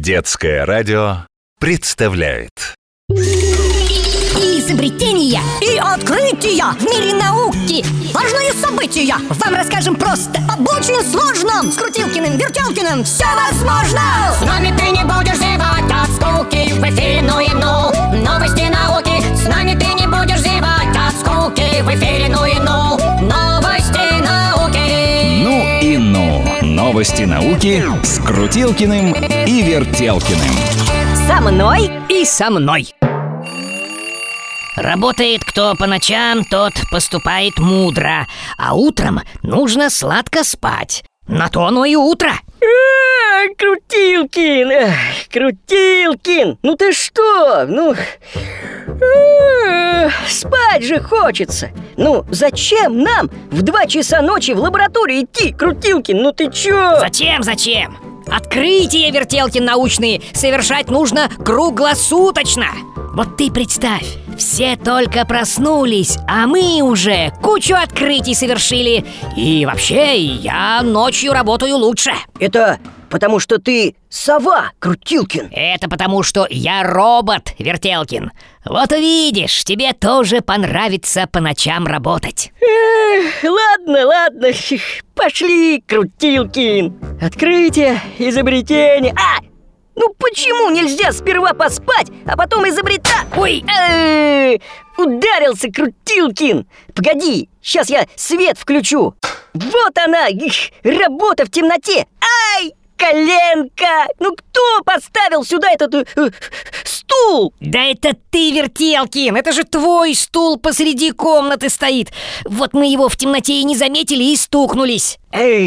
Детское радио представляет изобретения и открытия в мире науки. Важные события вам расскажем просто об очень сложном. С Крутилкиным, Вертелкиным все возможно. С нами ты не будешь зевать от скуки. В эфире новости науки. С нами ты не будешь зевать от скуки. В эфире новости науки. Новости науки с Крутилкиным и Вертелкиным. Со мной и со мной. Работает кто по ночам, тот поступает мудро, а утром нужно сладко спать. На то оно и утро. Крутилкин, ну ты что? Спать же хочется. Ну, зачем нам в 2 часа ночи в лабораторию идти, Крутилкин? Ну ты чё? Зачем? Открытия, Вертелкин, научные совершать нужно круглосуточно. Вот ты представь, все только проснулись, а мы уже кучу открытий совершили. И вообще, я ночью работаю лучше. Это потому что ты сова, Крутилкин. Это потому что я робот, Вертелкин. Вот увидишь, тебе тоже понравится по ночам работать. Ладно, пошли, Крутилкин. Открытие, изобретение. Ну почему нельзя сперва поспать, а потом изобретать? Ой! Ударился, Крутилкин. Погоди, сейчас я свет включу. Вот она, работа в темноте. Ай! Коленка! Ну кто поставил сюда этот стул? Да это ты, Вертелкин! Это же твой стул посреди комнаты стоит. Вот мы его в темноте и не заметили и стукнулись.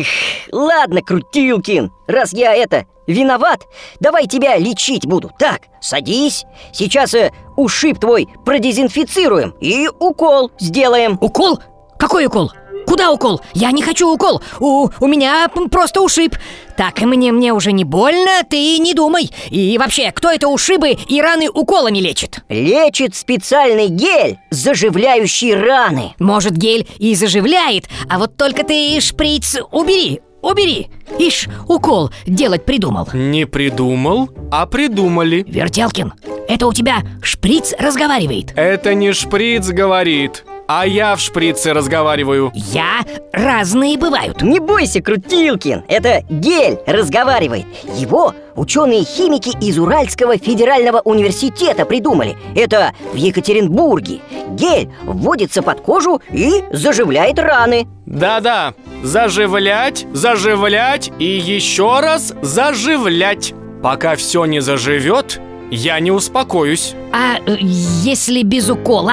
Ладно, Крутилкин, раз я виноват, давай тебя лечить буду. Так, садись. Сейчас ушиб твой продезинфицируем и укол сделаем. Укол? Какой укол? Куда укол? Я не хочу укол. У меня просто ушиб. Так, мне уже не больно, ты не думай. И вообще, кто это ушибы и раны уколами лечит? Лечит специальный гель, заживляющий раны. Может, гель и заживляет, а вот только ты шприц убери. Ишь, укол делать придумал. Не придумал, а придумали. Вертелкин, это у тебя шприц разговаривает? Это не шприц говорит, а я в шприце разговариваю. Разные бывают. Не бойся, Крутилкин, это гель разговаривает. Его ученые-химики из Уральского федерального университета придумали. Это в Екатеринбурге. Гель вводится под кожу и заживляет раны. Да-да, заживлять и еще раз заживлять. Пока все не заживет, я не успокоюсь. А если без укола?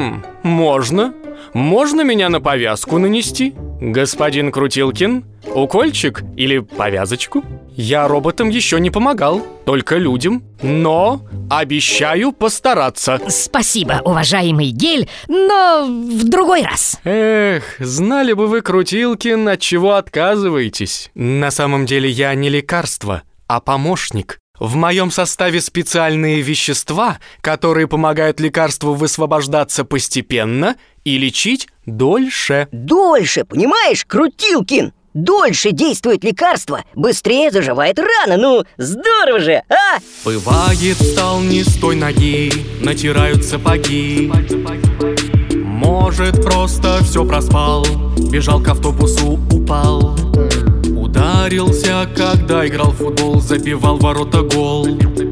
Можно меня на повязку нанести? Господин Крутилкин, укольчик или повязочку? Я роботам еще не помогал, только людям. Но обещаю постараться. Спасибо, уважаемый гель, но в другой раз. Знали бы вы, Крутилкин, от чего отказываетесь. На самом деле я не лекарство, а помощник. В моем составе специальные вещества, которые помогают лекарству высвобождаться постепенно и лечить дольше. Дольше, понимаешь, Крутилкин? Дольше действует лекарство, быстрее заживает рана. Ну, здорово же, а? Бывает, встал не с той ноги, натирают сапоги. Может, просто все проспал, бежал к автобусу, упал. Ударился, когда играл в футбол, забивал ворота гол.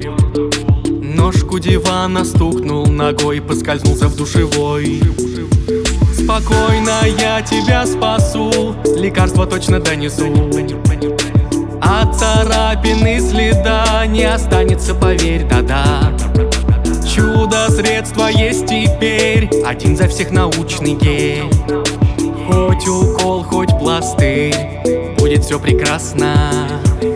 Ножку дивана стукнул ногой, поскользнулся в душевой. Спокойно, я тебя спасу, лекарство точно донесу. От царапины следа не останется, поверь, да-да. Чудо-средство есть теперь, один за всех научный гель. Хоть укол, хоть пластырь, будет все прекрасно.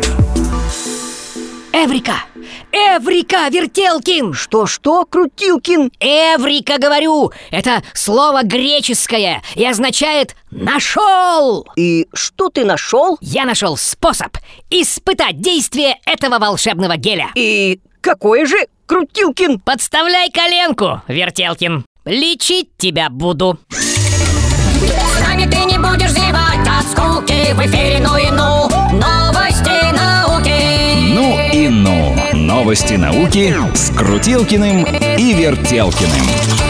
Эврика, Вертелкин! Что, Крутилкин? Эврика, говорю! Это слово греческое и означает «нашел». И что ты нашел? Я нашел способ испытать действие этого волшебного геля. И какое же, Крутилкин? Подставляй коленку, Вертелкин. Лечить тебя буду. С нами ты не будешь зевать от скуки. В эфире новости науки. Новости науки с Крутилкиным и Вертелкиным.